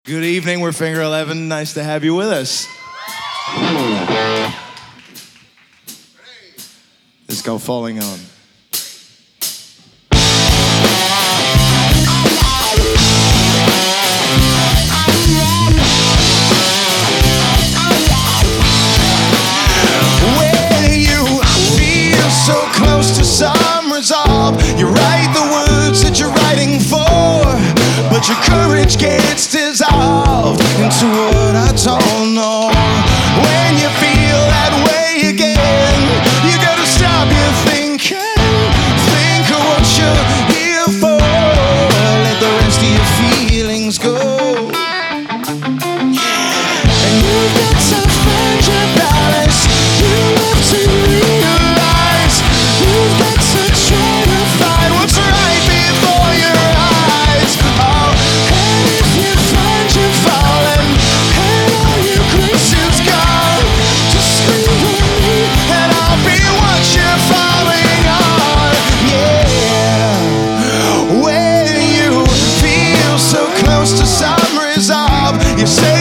Good evening, we're Finger 11. Nice to have you with us. Let's go Falling On. When you feel so close to some resolve, you write the words that you're writing for, but your courage gets dissolved into what I don't know. When you feel that way again, you gotta stop your thinking. Think of what you're here for. Let the rest of your feelings go. And you've got to find your balance. You have to realize you've got to try to find what's right before your eyes. Oh, and if you find you're falling and all your grace is gone, just scream for me and I'll be what you're falling on. Yeah. When you feel so close to some resolve, you say